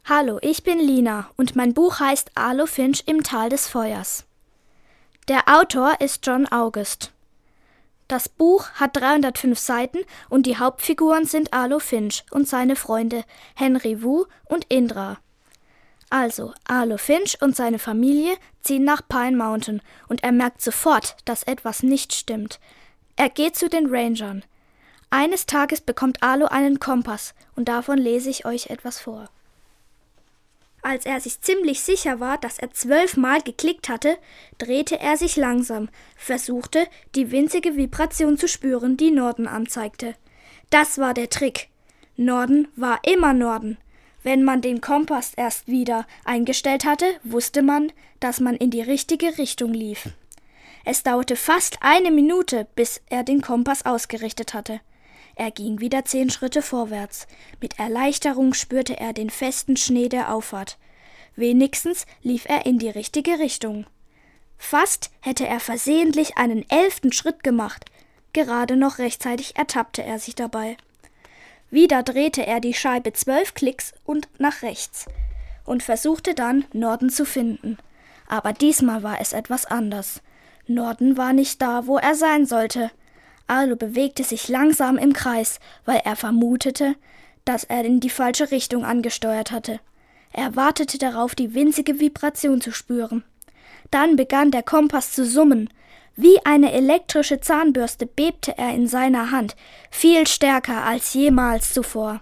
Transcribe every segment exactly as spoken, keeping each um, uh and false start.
Hallo, ich bin Lina und mein Buch heißt Arlo Finch im Tal des Feuers. Der Autor ist John August. Das Buch hat dreihundertfünf Seiten und die Hauptfiguren sind Arlo Finch und seine Freunde Henry Wu und Indra. Also, Arlo Finch und seine Familie ziehen nach Pine Mountain und er merkt sofort, dass etwas nicht stimmt. Er geht zu den Rangern. Eines Tages bekommt Arlo einen Kompass und davon lese ich euch etwas vor. Als er sich ziemlich sicher war, dass er zwölfmal geklickt hatte, drehte er sich langsam, versuchte, die winzige Vibration zu spüren, die Norden anzeigte. Das war der Trick. Norden war immer Norden. Wenn man den Kompass erst wieder eingestellt hatte, wusste man, dass man in die richtige Richtung lief. Es dauerte fast eine Minute, bis er den Kompass ausgerichtet hatte. Er ging wieder zehn Schritte vorwärts. Mit Erleichterung spürte er den festen Schnee der Auffahrt. Wenigstens lief er in die richtige Richtung. Fast hätte er versehentlich einen elften Schritt gemacht. Gerade noch rechtzeitig ertappte er sich dabei. Wieder drehte er die Scheibe zwölf Klicks und nach rechts und versuchte dann, Norden zu finden. Aber diesmal war es etwas anders. Norden war nicht da, wo er sein sollte. Arlo bewegte sich langsam im Kreis, weil er vermutete, dass er in die falsche Richtung angesteuert hatte. Er wartete darauf, die winzige Vibration zu spüren. Dann begann der Kompass zu summen. Wie eine elektrische Zahnbürste bebte er in seiner Hand, viel stärker als jemals zuvor.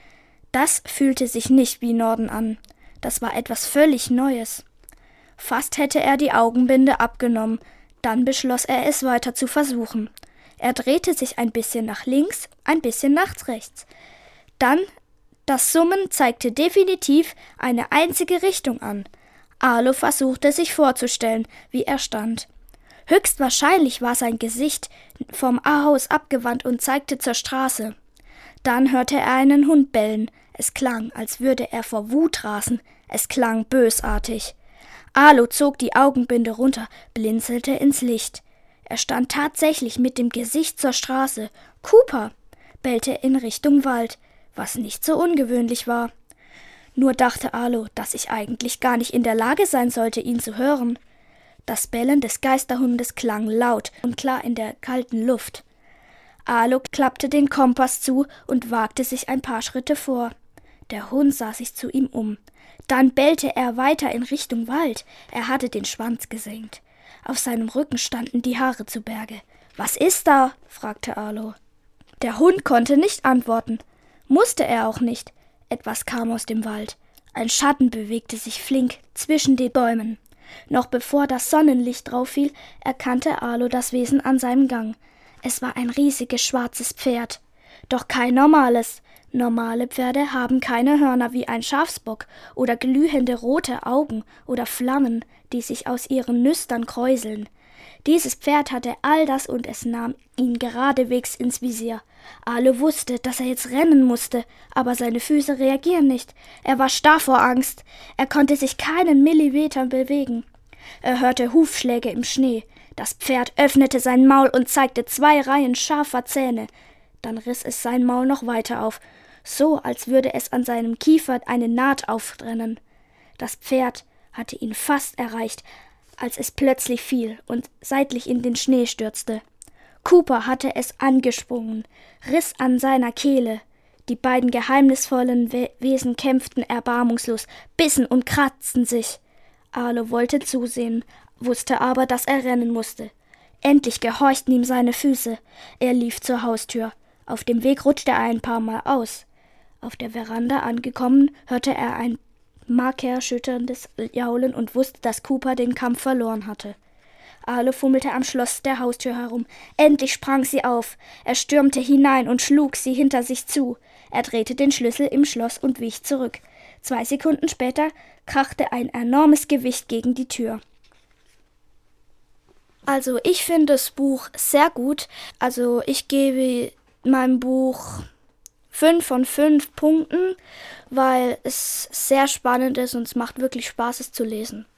Das fühlte sich nicht wie Norden an. Das war etwas völlig Neues. Fast hätte er die Augenbinde abgenommen, dann beschloss er es weiter zu versuchen. Er drehte sich ein bisschen nach links, ein bisschen nach rechts. Dann, das Summen zeigte definitiv eine einzige Richtung an. Arlo versuchte sich vorzustellen, wie er stand. Höchstwahrscheinlich war sein Gesicht vom Haus abgewandt und zeigte zur Straße. Dann hörte er einen Hund bellen. Es klang, als würde er vor Wut rasen. Es klang bösartig. Arlo zog die Augenbinde runter, blinzelte ins Licht. Er stand tatsächlich mit dem Gesicht zur Straße. Cooper bellte in Richtung Wald, was nicht so ungewöhnlich war. Nur dachte Arlo, dass ich eigentlich gar nicht in der Lage sein sollte, ihn zu hören. Das Bellen des Geisterhundes klang laut und klar in der kalten Luft. Arlo klappte den Kompass zu und wagte sich ein paar Schritte vor. Der Hund sah sich zu ihm um. Dann bellte er weiter in Richtung Wald. Er hatte den Schwanz gesenkt. Auf seinem Rücken standen die Haare zu Berge. »Was ist da?« fragte Arlo. Der Hund konnte nicht antworten. Musste er auch nicht. Etwas kam aus dem Wald. Ein Schatten bewegte sich flink zwischen den Bäumen. Noch bevor das Sonnenlicht drauf fiel, erkannte Arlo das Wesen an seinem Gang. Es war ein riesiges schwarzes Pferd. Doch kein normales. Normale Pferde haben keine Hörner wie ein Schafsbock oder glühende rote Augen oder Flammen, die sich aus ihren Nüstern kräuseln. Dieses Pferd hatte all das und es nahm ihn geradewegs ins Visier. Arlo wusste, dass er jetzt rennen musste, aber seine Füße reagieren nicht. Er war starr vor Angst. Er konnte sich keinen Millimeter bewegen. Er hörte Hufschläge im Schnee. Das Pferd öffnete sein Maul und zeigte zwei Reihen scharfer Zähne. Dann riss es sein Maul noch weiter auf, so als würde es an seinem Kiefer eine Naht auftrennen. Das Pferd hatte ihn fast erreicht, als es plötzlich fiel und seitlich in den Schnee stürzte. Cooper hatte es angesprungen, riss an seiner Kehle. Die beiden geheimnisvollen We- Wesen kämpften erbarmungslos, bissen und kratzten sich. Arlo wollte zusehen, wusste aber, dass er rennen musste. Endlich gehorchten ihm seine Füße. Er lief zur Haustür. Auf dem Weg rutschte er ein paar Mal aus. Auf der Veranda angekommen, hörte er ein markerschütterndes Jaulen und wusste, dass Cooper den Kampf verloren hatte. Arlo fummelte am Schloss der Haustür herum. Endlich sprang sie auf. Er stürmte hinein und schlug sie hinter sich zu. Er drehte den Schlüssel im Schloss und wich zurück. Zwei Sekunden später krachte ein enormes Gewicht gegen die Tür. Also ich finde das Buch sehr gut. Also ich gebe meinem Buch fünf von fünf Punkten, weil es sehr spannend ist und es macht wirklich Spaß, es zu lesen.